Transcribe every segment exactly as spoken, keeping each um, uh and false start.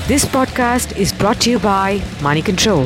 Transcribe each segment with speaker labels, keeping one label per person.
Speaker 1: This podcast is brought to you by Money Control.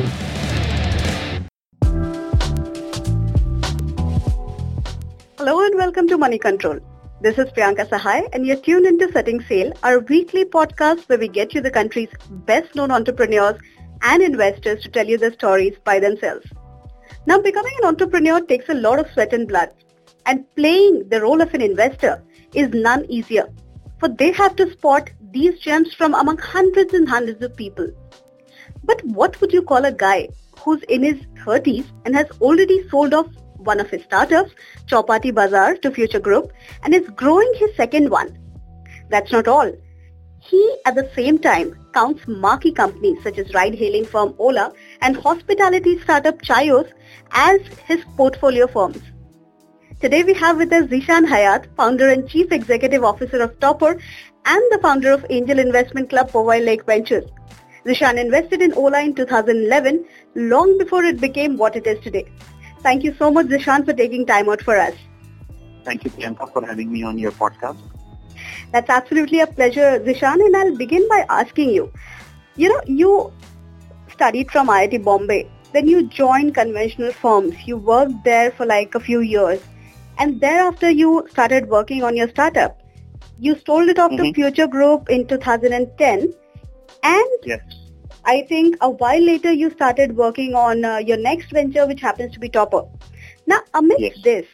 Speaker 2: Hello and welcome to Money Control. This is Priyanka Sahai and you're tuned into Setting Sail, our weekly podcast where we get you the country's best known entrepreneurs and investors to tell you their stories by themselves. Now, becoming an entrepreneur takes a lot of sweat and blood, and playing the role of an investor is none easier, for they have to spot these gems from among hundreds and hundreds of people. But what would you call a guy who's in his thirties and has already sold off one of his startups, Chowpatty Bazaar, to Future Group and is growing his second one? That's not all. He, at the same time, counts marquee companies such as ride-hailing firm Ola and hospitality startup Chaayos as his portfolio firms. Today we have with us Zeeshan Hayat, founder and chief executive officer of Topper and the founder of angel investment club Powai Lake Ventures. Zeeshan invested in Ola in two thousand eleven, long before it became what it is today. Thank you so much, Zeeshan, for taking time out for us.
Speaker 3: Thank you, Priyanka, for having me on your podcast.
Speaker 2: That's absolutely a pleasure, Zeeshan, and I'll begin by asking you, you know, you studied from I I T Bombay, then you joined conventional firms, you worked there for like a few years, and thereafter you started working on your startup. You sold it off
Speaker 3: Mm-hmm.
Speaker 2: to Future Group in two thousand ten, and
Speaker 3: Yes.
Speaker 2: I think a while later you started working on uh, your next venture, which happens to be Topper. Now, amidst
Speaker 3: Yes.
Speaker 2: this,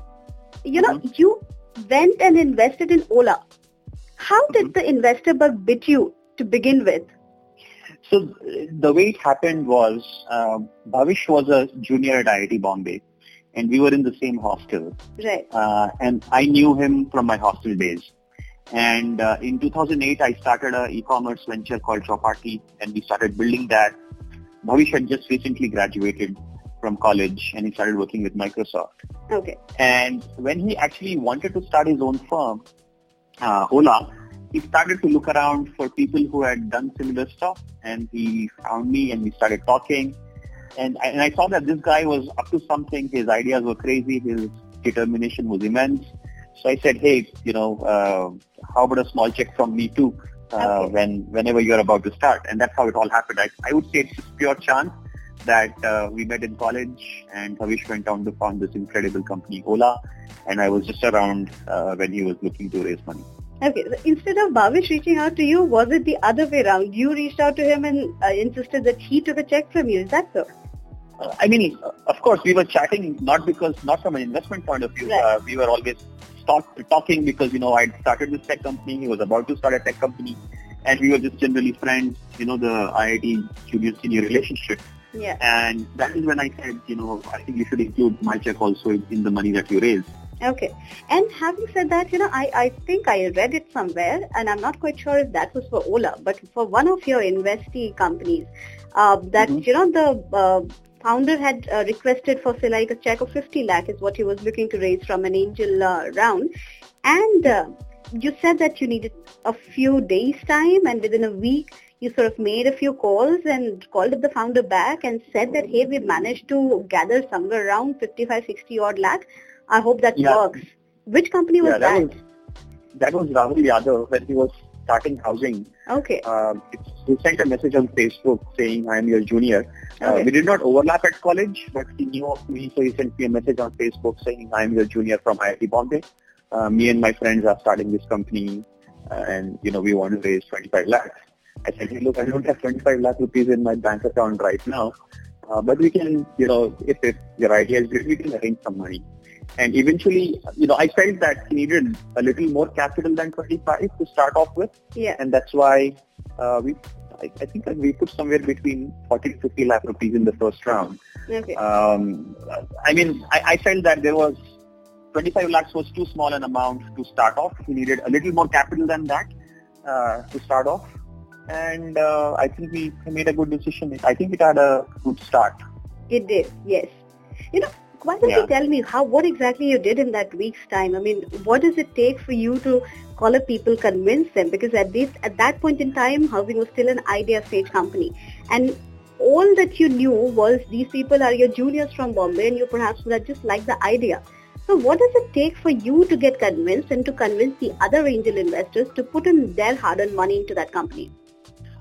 Speaker 2: you know,
Speaker 3: Mhm.
Speaker 2: you went and invested in Ola. How did
Speaker 3: Mhm.
Speaker 2: the investor bug bit you to begin with?
Speaker 3: So uh, the way it happened was, uh, Bhavish was a junior at I I T Bombay, and we were in the same hostel.
Speaker 2: Right.
Speaker 3: Uh, and I knew him from my hostel days. And uh, in two thousand eight, I started a e-commerce venture called Chowpatty, and we started building that. Bhavish had just recently graduated from college, and he started working with Microsoft.
Speaker 2: Okay.
Speaker 3: And when he actually wanted to start his own firm, uh, Ola, he started to look around for people who had done similar stuff, and he found me and we started talking. And I, and I saw that this guy was up to something. His ideas were crazy. His determination was immense. So I said, hey, you know, uh, how about a small check from me too, uh,
Speaker 2: Okay.
Speaker 3: when whenever you're about to start? And that's how it all happened. I, I would say it's just pure chance that uh, we met in college, and Bhavish went on to found this incredible company, Ola, and I was just around uh, when he was looking to raise money.
Speaker 2: Okay. So instead of Bhavish reaching out to you, was it the other way around? You reached out to him and uh, insisted that he took a check from you. Is that so?
Speaker 3: Uh, I mean, uh, of course, we were chatting not because, not from an investment point of view.
Speaker 2: Right.
Speaker 3: Uh, we were always talk, talking because, you know, I'd started this tech company. He was about to start a tech company, and we were just generally friends. You know, the I I T junior senior relationship.
Speaker 2: Yeah.
Speaker 3: And that is when I said, you know, I think you should include my check also in the money that you raise.
Speaker 2: Okay. And having said that, you know, I, I think I read it somewhere, and I'm not quite sure if that was for Ola, but for one of your investee companies, uh, that,
Speaker 3: Mhm.
Speaker 2: you know, the uh, founder had uh, requested for, say, like a check of fifty lakh is what he was looking to raise from an angel uh, round. And uh, you said that you needed a few days time, and within a week, you sort of made a few calls and called up the founder back and said that, hey, we managed to gather somewhere around fifty-five, sixty odd lakh. I hope that
Speaker 3: Yeah.
Speaker 2: works. Which company was
Speaker 3: Yeah, that
Speaker 2: that?
Speaker 3: was that was Rahul Yadav when he was starting housing.
Speaker 2: Okay.
Speaker 3: Uh, he sent a message on Facebook saying, I am your junior. Uh,
Speaker 2: Okay.
Speaker 3: we did not overlap at college, but he knew of me, so he sent me a message on Facebook saying, I am your junior from I I T Bombay. Uh, me and my friends are starting this company, uh, and, you know, we want to raise twenty-five lakhs. I said, hey, look, I don't have twenty-five lakh rupees in my bank account right now, uh, but we can, you know, if, if your idea is good, we can arrange some money. And eventually, you know, I felt that he needed a little more capital than twenty-five to start off with.
Speaker 2: Yeah.
Speaker 3: And that's why uh, we, I, I think that we put somewhere between forty to fifty lakh rupees in the first round.
Speaker 2: Okay.
Speaker 3: Um, I mean, I, I felt that there was twenty-five lakhs was too small an amount to start off. We needed a little more capital than that uh, to start off. And uh, I think we made a good decision. I think it had a good start.
Speaker 2: It did, yes. You know, why don't
Speaker 3: Yeah.
Speaker 2: you tell me how, what exactly you did in that week's time? I mean, what does it take for you to call up people, convince them? Because at this, at that point in time, housing was still an idea stage company. And all that you knew was these people are your juniors from Bombay and you perhaps would have just liked the idea. So what does it take for you to get convinced and to convince the other angel investors to put in their hard-earned money into that company?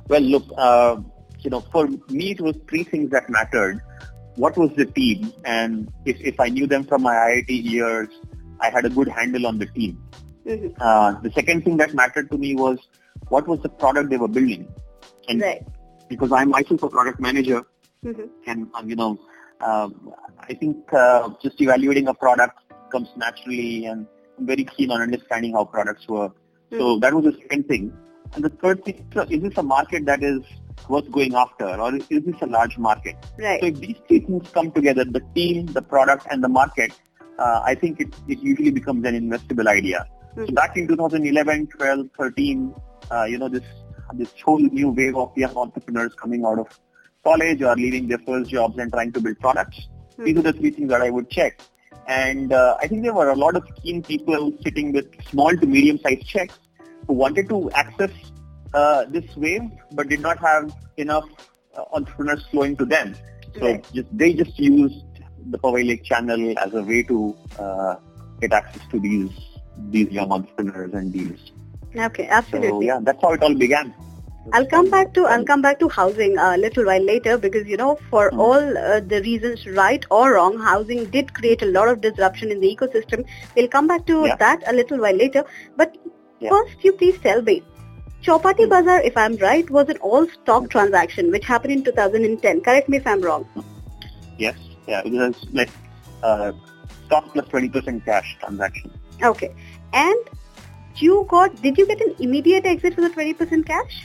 Speaker 3: Well, look, uh, you know, for me it was three things that mattered. What was the team? And if, if I knew them from my I I T years, I had a good handle on the team.
Speaker 2: Mm-hmm.
Speaker 3: Uh, the second thing that mattered to me was what was the product they were building. And
Speaker 2: right.
Speaker 3: because I'm myself a product manager,
Speaker 2: Mm-hmm.
Speaker 3: and um, you know, uh, I think uh, just evaluating a product comes naturally, and I'm very keen on understanding how products work. Mm-hmm. So that was the second thing. And the third thing, so is this a market that is worth going after, or is this a large market?
Speaker 2: Right.
Speaker 3: So if these three things come together, the team, the product, and the market, uh, I think it, it usually becomes an investable idea. Mm-hmm. So back in two thousand eleven, twelve, thirteen, uh, you know, this this whole new wave of young entrepreneurs coming out of college or leaving their first jobs and trying to build products. Mm-hmm. These are the three things that I would check. And uh, I think there were a lot of keen people sitting with small to medium-sized checks who wanted to access uh, this wave but did not have enough uh, entrepreneurs flowing to them. So
Speaker 2: right.
Speaker 3: just, they just used the Powai Lake channel as a way to uh, get access to these these young entrepreneurs and deals.
Speaker 2: Okay, absolutely.
Speaker 3: So yeah, that's how it all began.
Speaker 2: I'll come back to I'll come back to housing a little while later, because you know, for mm-hmm. all uh, the reasons, right or wrong, housing did create a lot of disruption in the ecosystem. We'll come back to
Speaker 3: yeah.
Speaker 2: that a little while later. But
Speaker 3: yeah.
Speaker 2: first, you please tell me, Chowpatty mm-hmm. Bazaar, if I'm right, was an all-stock mm-hmm. transaction which happened in two thousand ten. Correct me if I'm wrong.
Speaker 3: Yes, yeah, it was like uh, stock plus twenty percent cash transaction.
Speaker 2: Okay, and you got? Did you get an immediate exit for the twenty percent cash?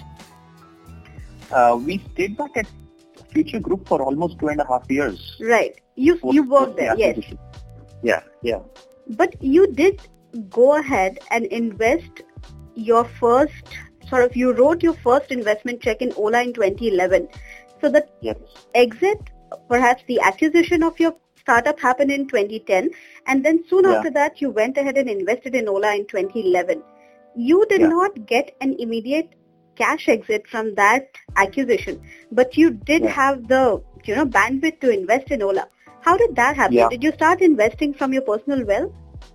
Speaker 3: Uh, we stayed back at Future Group for almost two and a half years.
Speaker 2: Right. You
Speaker 3: post,
Speaker 2: you worked there, yes.
Speaker 3: Yeah, yeah.
Speaker 2: But you did go ahead and invest your first, sort of, you wrote your first investment check in Ola in twenty eleven. So the
Speaker 3: yes.
Speaker 2: exit, perhaps the acquisition of your startup happened in twenty ten, and then soon
Speaker 3: yeah.
Speaker 2: after that you went ahead and invested in Ola in twenty eleven. You did
Speaker 3: yeah.
Speaker 2: not get an immediate cash exit from that acquisition, but you did
Speaker 3: yeah.
Speaker 2: have the, you know, bandwidth to invest in Ola. How did that happen?
Speaker 3: Yeah.
Speaker 2: Did you start investing from your personal wealth?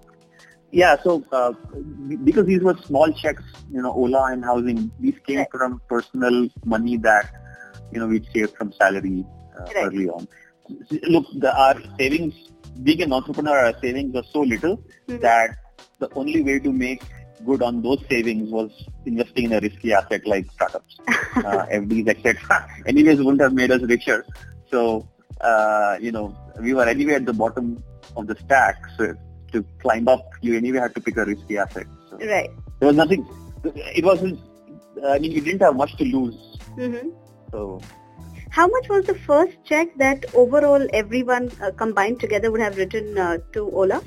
Speaker 3: Yeah, so uh, because these were small checks, you know, Ola and housing, these came
Speaker 2: right.
Speaker 3: from personal money that, you know, we'd saved from salary uh,
Speaker 2: right.
Speaker 3: early on. Look, the, our savings, being an entrepreneur, our savings were so little mm-hmm. that the only way to make good on those savings was investing in a risky asset like startups, uh, F Ds, et cetera. Anyways, wouldn't have made us richer. So, uh, you know, we were anyway at the bottom of the stack. So to climb up, you anyway had to pick a risky asset. So
Speaker 2: right.
Speaker 3: There was nothing. It wasn't. I mean, you didn't have much to lose.
Speaker 2: Mm-hmm.
Speaker 3: So.
Speaker 2: How much was the first check that overall everyone uh, combined together would have written uh, to Ola?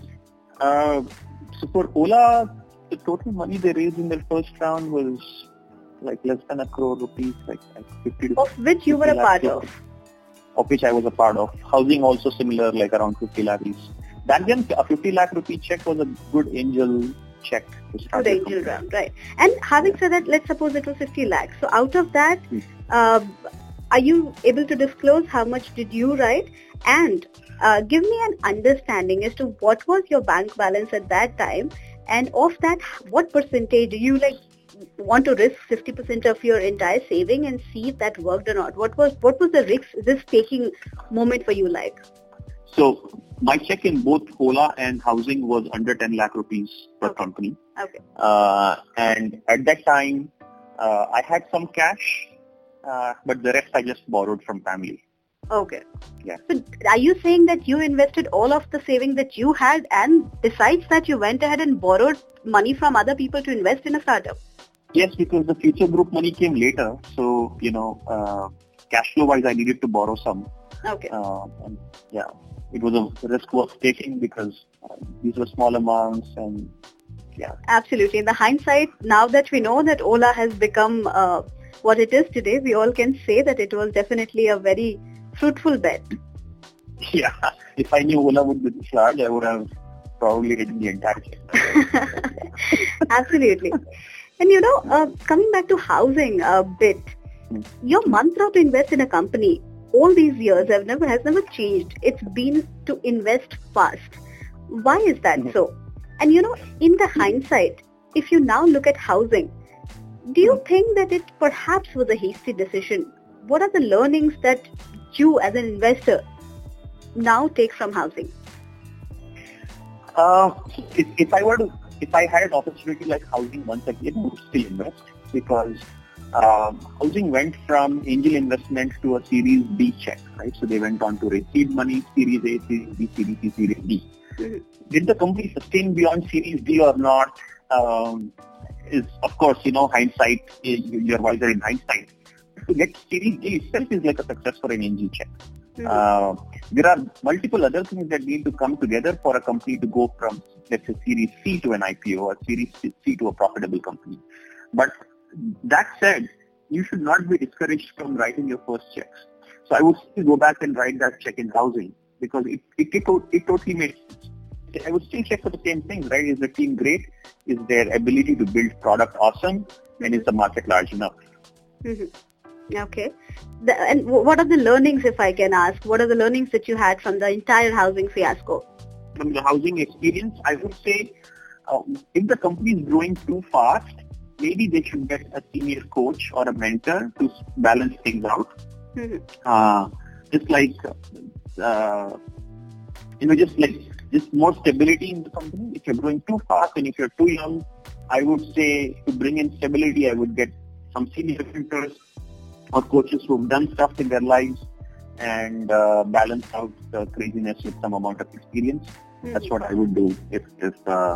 Speaker 3: Uh, so for Ola, the total money they raised in their first round was like less than a crore rupees, like, like fifty to
Speaker 2: Of which you were a part
Speaker 3: rupees,
Speaker 2: of?
Speaker 3: Of which I was a part of. Housing also similar, like around fifty lakh rupees. Back then, a fifty lakh rupee check was a good angel check to start.
Speaker 2: Good angel round, right. And having yeah. said that, let's suppose it was fifty lakhs. So out of that, hmm. uh, are you able to disclose how much did you write? And uh, give me an understanding as to what was your bank balance at that time, and of that, what percentage do you like want to risk fifty percent of your entire saving and see if that worked or not? What was what was the risk risk taking moment for you like?
Speaker 3: So my check in both Ola and housing was under ten lakh rupees per
Speaker 2: okay.
Speaker 3: company.
Speaker 2: Okay.
Speaker 3: Uh, and at that time, uh, I had some cash, uh, but the rest I just borrowed from family.
Speaker 2: Okay.
Speaker 3: Yeah.
Speaker 2: So are you saying that you invested all of the saving that you had, and besides that you went ahead and borrowed money from other people to invest in a startup?
Speaker 3: Yes, because the Future Group money came later. So, you know, uh, cash flow wise, I needed to borrow some.
Speaker 2: Okay.
Speaker 3: Uh, and yeah, it was a risk worth taking because uh, these were small amounts and yeah.
Speaker 2: Absolutely. In the hindsight, now that we know that Ola has become uh, what it is today, we all can say that it was definitely a very fruitful bet.
Speaker 3: Yeah, if I knew Ola would be this large, I would have probably written the entire check.
Speaker 2: Absolutely. And you know, uh, coming back to housing a bit, hmm. your mantra to invest in a company all these years have never has never changed. It's been to invest fast. Why is that mm-hmm. so? And you know, in the hindsight, if you now look at housing, Do you think that it perhaps was a hasty decision? What are the learnings that you as an investor now take from housing?
Speaker 3: Uh, if, if I were to, if I had an opportunity like housing once again, I would still invest because um, housing went from angel investment to a Series B check, right? So they went on to raise seed money, Series A, Series B, Series C, Series D. Mm-hmm. Did the company sustain beyond Series D or not? Um, is of course, you know, hindsight. You're wiser in hindsight. To get Series D itself is like a success for an angel check. Mm-hmm. Uh, there are multiple other things that need to come together for a company to go from, let's say, Series C to an I P O or Series C to a profitable company. But that said, you should not be discouraged from writing your first checks. So I would still go back and write that check in housing because it, it, it, it totally makes sense. I would still check for the same things, right? Is the team great? Is their ability to build product awesome? And is the market large enough?
Speaker 2: Mm-hmm. Okay. The, and what are the learnings, if I can ask? What are the learnings that you had from the entire housing fiasco?
Speaker 3: From the housing experience, I would say um, if the company is growing too fast, maybe they should get a senior coach or a mentor to balance things out. Mm-hmm. Uh, just like, uh, you know, just like just more stability in the company. If you're growing too fast and if you're too young, I would say to bring in stability, I would get some senior mentors or coaches who've done stuff in their lives and uh, balance out the craziness with some amount of experience. Mm-hmm. That's what I would do if, if uh,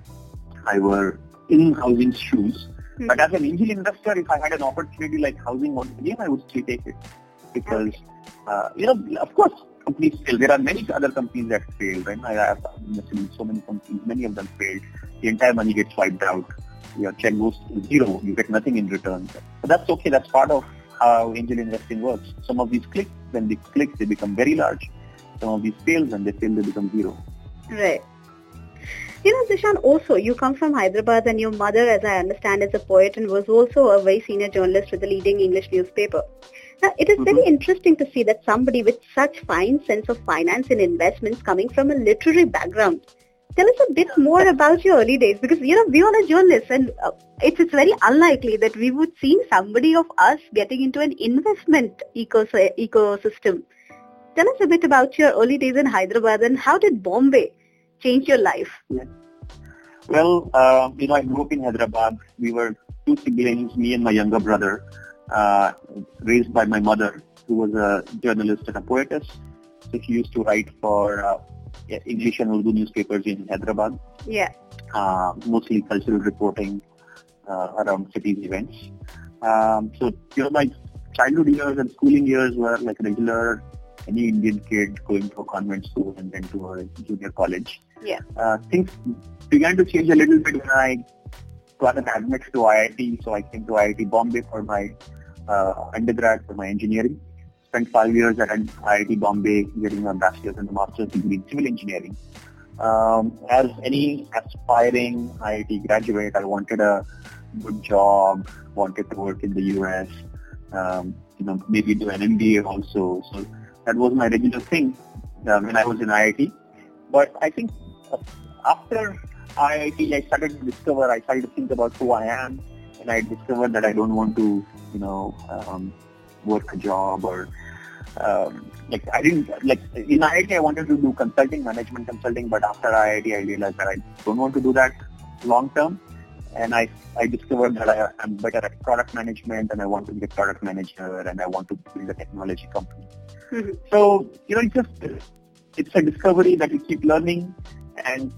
Speaker 3: I were in housing's shoes. Mm-hmm. But as an angel investor, if I had an opportunity like housing once again, I would still take it. Because, okay. uh, you know, of course, companies fail. There are many other companies that fail, right? I have invested in so many companies, many of them failed. The entire money gets wiped out. Your check goes to zero. You get nothing in return. But that's okay. That's part of how angel investing works. Some of these click, when they click, they become very large. Some of these fail, when they fail, they become zero.
Speaker 2: Right. You know, Zishan, also, you come from Hyderabad and your mother, as I understand, is a poet and was also a very senior journalist with a leading English newspaper. Now, it is mm-hmm. very interesting to see that somebody with such fine sense of finance and investments coming from a literary background. Tell us a bit more about your early days because, you know, we all are journalists and uh, it's, it's very unlikely that we would see somebody of us getting into an investment ecos- ecosystem. Tell us a bit about your early days in Hyderabad and how did Bombay change your life?
Speaker 3: Yeah. Well, uh, you know, I grew up in Hyderabad. We were two siblings, me and my younger brother, uh, raised by my mother, who was a journalist and a poetess. So she used to write for uh, yeah, English and Urdu newspapers in Hyderabad.
Speaker 2: Yeah.
Speaker 3: Uh, mostly cultural reporting uh, around cities events. Um, so, you know, my childhood years and schooling years were like regular, any Indian kid going to a convent school and then to a junior college.
Speaker 2: Yeah.
Speaker 3: Uh, things began to change a little bit when I got an admit to I I T. So I came to I I T Bombay for my uh, undergrad for my engineering. Spent five years at I I T Bombay getting a bachelor's and a master's degree in civil engineering. Um, as any aspiring I I T graduate, I wanted a good job, wanted to work in the U S, um, you know, maybe do an M B A also. So that was my regular thing uh, when I was in I I T. But I think uh, after I I T, I started to discover, I started to think about who I am, and I discovered that I don't want to, you know, um, work a job or um, like I didn't like in I I T I wanted to do consulting, management consulting, but after I I T I realized that I don't want to do that long term, and I I discovered that I am better at product management and I want to be a product manager and I want to build a technology company. Mm-hmm. So you know, it's just it's a discovery that you keep learning, and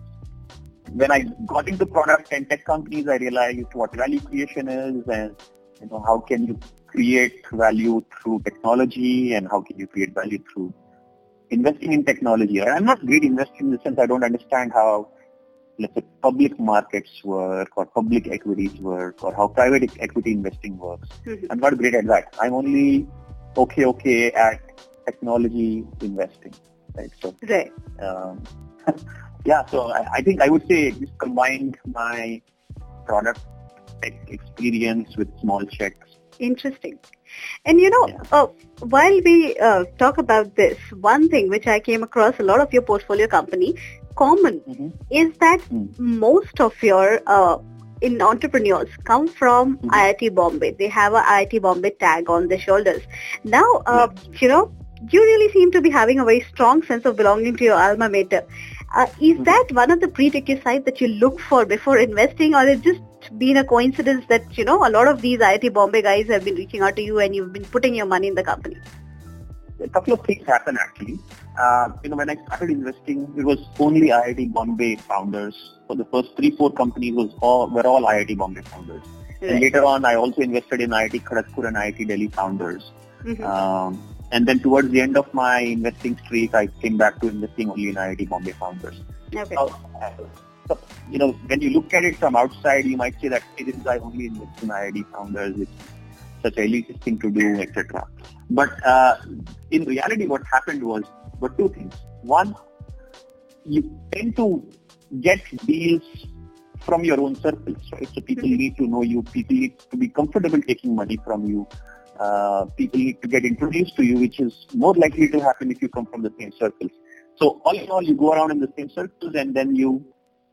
Speaker 3: when I got into product and tech companies, I realized what value creation is and you know how can you create value through technology and how can you create value through investing in technology. I'm not great investing in the sense I don't understand how, let's say, public markets work or public equities work or how private equity investing works. Mm-hmm. I'm not great at that. I'm only okay, okay at technology investing. Right. So,
Speaker 2: right.
Speaker 3: Um, yeah, so I, I think I would say this combined my product tech experience with small checks.
Speaker 2: Interesting. And you know, yeah. uh, while we uh, talk about this, one thing which I came across a lot of your portfolio company, common, mm-hmm. is that mm. most of your uh, in entrepreneurs come from
Speaker 3: Mm-hmm.
Speaker 2: I I T Bombay. They have a I I T Bombay tag on their shoulders. Now, uh, you know, you really seem to be having a very strong sense of belonging to your alma mater. Uh, is
Speaker 3: Mhm.
Speaker 2: that one of the prerequisites that you look for before investing, or it's just been a coincidence that, you know, a lot of these I I T Bombay guys have been reaching out to you and you've been putting your money in the company?
Speaker 3: A couple of things happen actually. Uh, you know, when I started investing, it was only I I T Bombay founders. For the first three, four companies was all were all I I T Bombay founders.
Speaker 2: Right.
Speaker 3: And later on, I also invested in I I T Kharagpur and I I T Delhi founders.
Speaker 2: Mhm.
Speaker 3: Um, and then towards the end of my investing streak, I came back to investing only in I I T Bombay founders.
Speaker 2: Okay.
Speaker 3: Now, uh, so, you know, when you look at it from outside, you might say that hey, this guy only invests in I I T founders. It's such an elitist thing to do, et cetera. But uh, in reality, what happened was were two things. One, you tend to get deals from your own circles, right? So people need to know you. People need to be comfortable taking money from you. Uh, people need to get introduced to you, which is more likely to happen if you come from the same circles. So all in all, you go around in the same circles and then you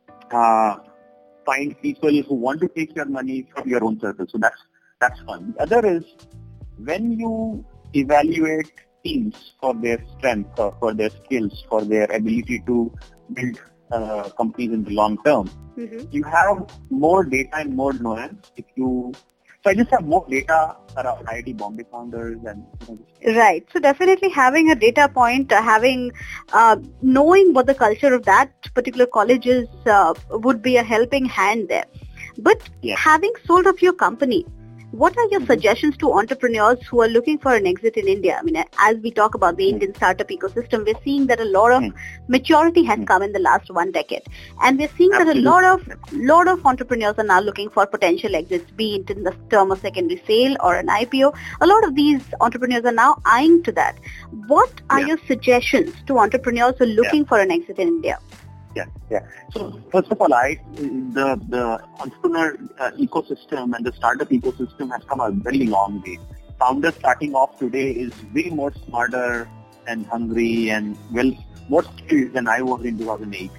Speaker 3: uh, find people who want to take your money from your own circle. So that's that's fun. The other is when you evaluate teams for their strength, or for their skills, for their ability to build uh, companies in the long term,
Speaker 2: Mhm.
Speaker 3: you have more data and more nuance. If you, so I just have more data around I I T Bombay founders and you know,
Speaker 2: Right. So definitely having a data point, uh, having, uh, knowing what the culture of that particular college is uh, would be a helping hand there. But
Speaker 3: Yes.
Speaker 2: having sold off your company, what are your
Speaker 3: Mhm.
Speaker 2: suggestions to entrepreneurs who are looking for an exit in India? I mean, as we talk about the
Speaker 3: Mhm.
Speaker 2: Indian startup ecosystem, we're seeing that a lot of
Speaker 3: Mhm.
Speaker 2: maturity has
Speaker 3: Mhm.
Speaker 2: come in the last one decade. And we're seeing that a lot of lot of entrepreneurs are now looking for potential exits, be it in the term of secondary sale or an I P O. A lot of these entrepreneurs are now eyeing to that. What are
Speaker 3: Yeah.
Speaker 2: your suggestions to entrepreneurs who are looking for an exit in India?
Speaker 3: Yeah, yeah. So first of all, I the the entrepreneur uh, ecosystem and the startup ecosystem has come a very long way. Founders starting off today is way more smarter and hungry and well more skilled than I was in two thousand eight.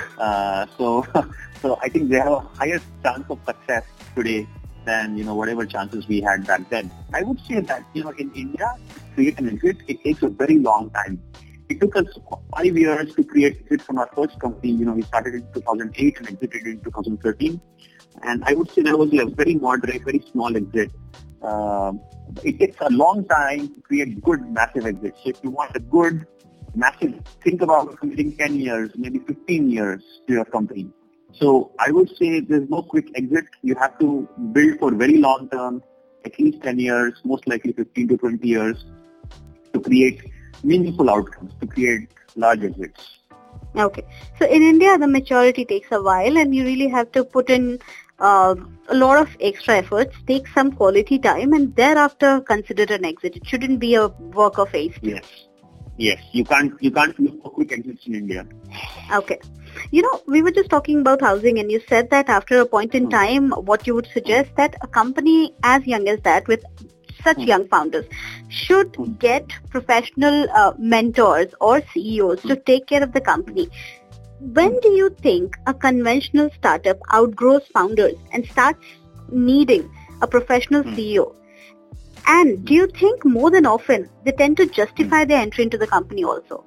Speaker 3: Uh, so so I think they have a higher chance of success today than you know whatever chances we had back then. I would say that you know in India to create an exit, it takes a very long time. It took us five years to create exit from our first company. You know, we started in two thousand eight and exited in two thousand thirteen. And I would say that was a very moderate, very small exit. Um, it takes a long time to create good, massive exits. So if you want a good, massive, think about committing ten years, maybe fifteen years to your company. So I would say there's no quick exit. You have to build for very long term, at least ten years, most likely fifteen to twenty years to create meaningful outcomes, to create large exits.
Speaker 2: Okay. So in India, the maturity takes a while and you really have to put in uh, a lot of extra efforts, take some quality time and thereafter consider an exit. It shouldn't be a work of haste.
Speaker 3: Yes. Yes. You can't, you can't look for quick exits in India.
Speaker 2: Okay. You know, we were just talking about housing and you said that after a point in time, what you would suggest that a company as young as that with such young founders should get professional uh, mentors or C E Os to take care of the company. When do you think a conventional startup outgrows founders and starts needing a professional C E O? And do you think more than often they tend to justify their entry into the company also?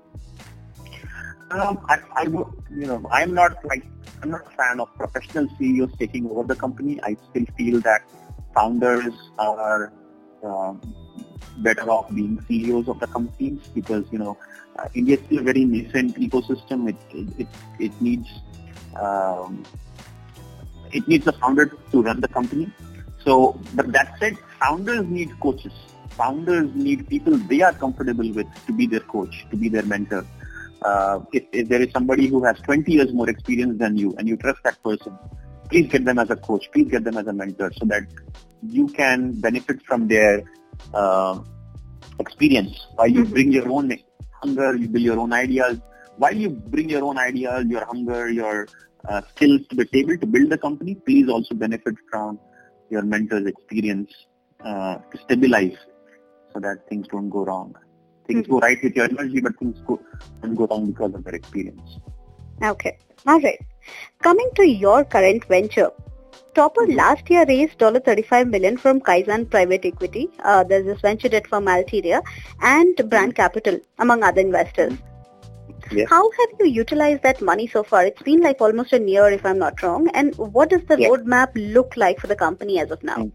Speaker 3: Um, I, I, would- you know, I'm not like, I'm not a fan of professional C E Os taking over the company. I still feel that founders are um, better off being C E Os of the companies because, you know, uh, India is still a very nascent ecosystem. It, it, it, it needs, um, it needs a founder to run the company. So, but that said, founders need coaches. Founders need people they are comfortable with to be their coach, to be their mentor. Uh, if, if there is somebody who has twenty years more experience than you and you trust that person, please get them as a coach, please get them as a mentor so that you can benefit from their uh, experience while you
Speaker 2: Mhm.
Speaker 3: bring your own hunger, you build your own ideas. While you bring your own ideas, your hunger, your uh, skills to the table to build the company, please also benefit from your mentor's experience uh, to stabilize so that things don't go wrong. Things
Speaker 2: Mhm.
Speaker 3: go right with your energy, but things go, don't go wrong because of their experience.
Speaker 2: Okay. All right. Coming to your current venture, Topper last year raised thirty-five million dollars from Kaizen Private Equity. Uh, there's this venture debt from Altiria and Brand Capital, among other investors.
Speaker 3: Yes.
Speaker 2: How have you utilized that money so far? It's been like almost a year, if I'm not wrong. And what does the
Speaker 3: Yes.
Speaker 2: roadmap look like for the company as of now?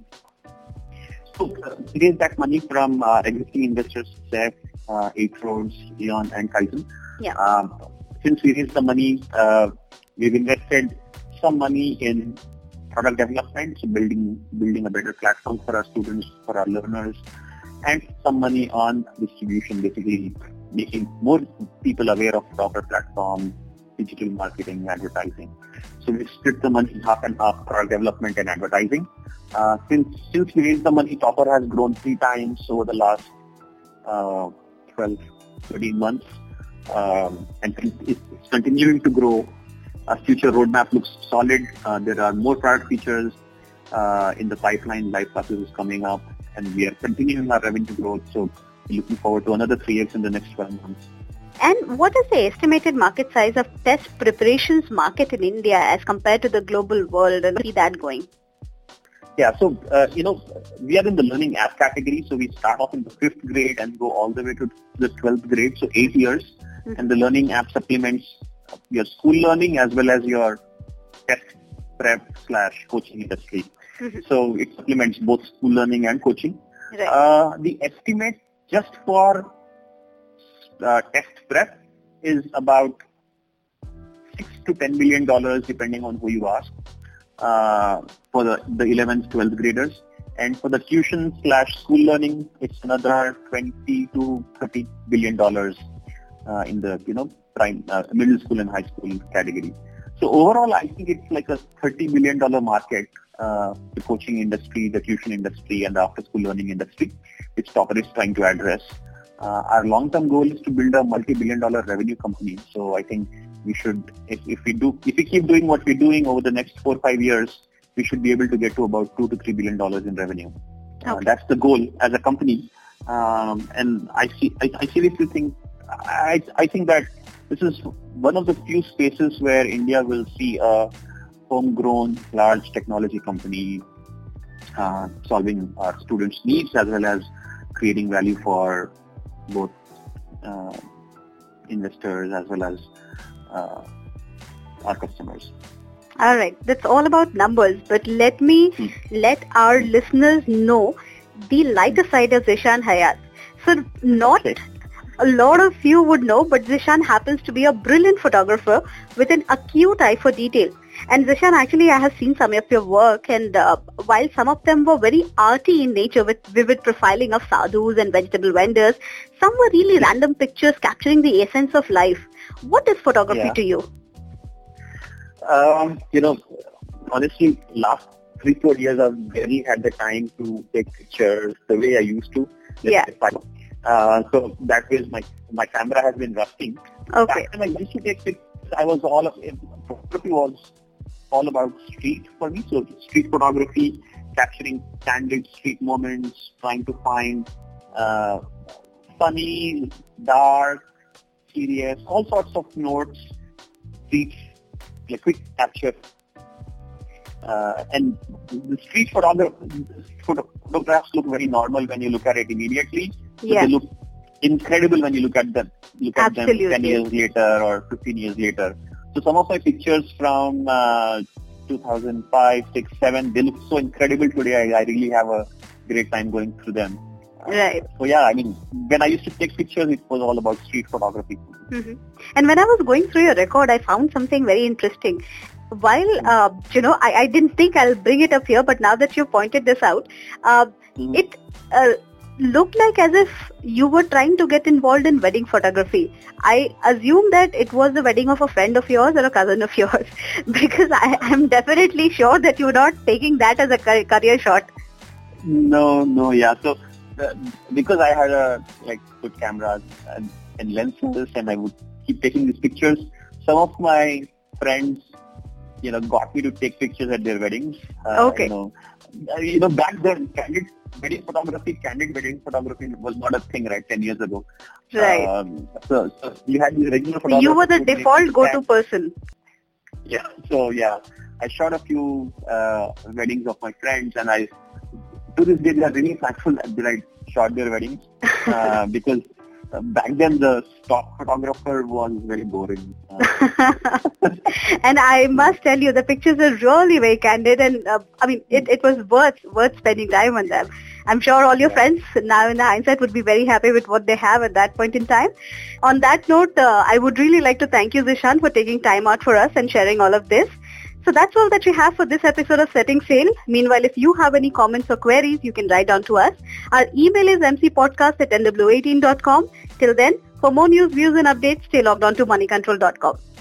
Speaker 3: So uh, we raised that money from uh, existing investors, S E F, uh, Eight Roads, Eon, and Kaizen.
Speaker 2: Yeah.
Speaker 3: Um, since we raised the money, uh, we've invested some money in product development, so building building a better platform for our students, for our learners, and some money on distribution, basically making more people aware of Topper platform, digital marketing, advertising. So we split the money half and half, product development and advertising. Uh, since since we raised the money, Topper has grown three times over the last uh, twelve, thirteen months, um, and it's continuing to grow. Our future roadmap looks solid. Uh, there are more product features uh, in the pipeline. Live classes is coming up, and we are continuing our revenue growth. So we're looking forward to another three x in the next twelve months.
Speaker 2: And what is the estimated market size of test preparations market in India as compared to the global world, and see that going?
Speaker 3: Yeah, so, uh, you know, we are in the learning app category, so we start off in the fifth grade and go all the way to the twelfth grade, so eight years. Mm-hmm. And the learning app supplements your school learning as well as your test prep slash coaching industry. Mm-hmm. So it supplements both school learning and coaching.
Speaker 2: Right.
Speaker 3: Uh, the estimate just for uh, test prep is about six to ten million dollars depending on who you ask. Uh, for the, the eleventh, twelfth graders, and for the tuition slash school learning, it's another twenty to thirty billion dollars uh, in the you know prime uh, middle school and high school category. So overall, I think it's like a thirty billion dollar market, uh, the coaching industry, the tuition industry, and the after school learning industry, which Topper is trying to address. Uh, our long-term goal is to build a multi-billion dollar revenue company. So I think we should, if, if we do, if we keep doing what we're doing over the next four or five years, we should be able to get to about two to three billion dollars in revenue. Okay. Uh, that's the goal as a company. Um, and I see, I, I seriously think, I, I think that this is one of the few spaces where India will see a homegrown large technology company uh, solving our students' needs as well as creating value for both uh, investors as well as uh, our customers.
Speaker 2: All right, that's all about numbers, but let me hmm. let our listeners know the lighter side of Zishan Hayat. So not okay. a lot of you would know, but Zishan happens to be a brilliant photographer with an acute eye for detail. And Zishan, actually, I have seen some of your work, and uh, while some of them were very arty in nature with vivid profiling of sadhus and vegetable vendors, some were really random pictures capturing the essence of life. What is photography yeah. to you?
Speaker 3: Um, you know, honestly, last three, four years I've barely had the time to take pictures the way I used to.
Speaker 2: Yeah.
Speaker 3: Uh, so that way my my camera has been rusting.
Speaker 2: Okay.
Speaker 3: Back when I used to take pictures, I was all of photography was all about street for me. So street photography, capturing candid street moments, trying to find uh, funny, dark, serious, all sorts of notes, street, like quick capture. Uh, and the street photograph, photographs look very normal when you look at it immediately.
Speaker 2: Yeah.
Speaker 3: They look incredible when you look at them. Look at
Speaker 2: Absolutely.
Speaker 3: them ten years later or fifteen years later. So some of my pictures from uh, two thousand five, six, seven, they look so incredible today. I, I really have a great time going through them.
Speaker 2: Right.
Speaker 3: So yeah, I mean, when I used to take pictures, it was all about street photography.
Speaker 2: Mm-hmm. And when I was going through your record, I found something very interesting. While, uh, you know, I, I didn't think I'll bring it up here, but now that you pointed this out, uh, mm-hmm. it uh, looked like as if you were trying to get involved in wedding photography. I assume that it was the wedding of a friend of yours or a cousin of yours, because I am definitely sure that you're not taking that as a career shot.
Speaker 3: No, no, yeah. So, uh, because I had a, like, good cameras and, and lenses, and I would keep taking these pictures, some of my friends, you know, got me to take pictures at their weddings. Uh,
Speaker 2: okay.
Speaker 3: You know, you know, back then, candid wedding photography, candid wedding photography was not a thing, right, ten years ago.
Speaker 2: Right.
Speaker 3: Um, so, so you had the regular photographers.
Speaker 2: You were the default go-to person.
Speaker 3: Yeah. So yeah, I shot a few uh, weddings of my friends, and I to this day they are really thankful that I shot their weddings uh, because uh, back then the stock photographer was very boring. Uh,
Speaker 2: and I must tell you, the pictures are really very candid, and uh, I mean, it, it was worth worth spending time on them. I'm sure all your
Speaker 3: yeah.
Speaker 2: friends now in the hindsight would be very happy with what they have at that point in time. On that note, uh, I would really like to thank you, Zishan, for taking time out for us and sharing all of this. So that's all that we have for this episode of Setting Sail. Meanwhile, if you have any comments or queries, you can write down to us. Our email is m c podcast at n w eighteen dot com. Till then, for more news, views and updates, stay logged on to money control dot com.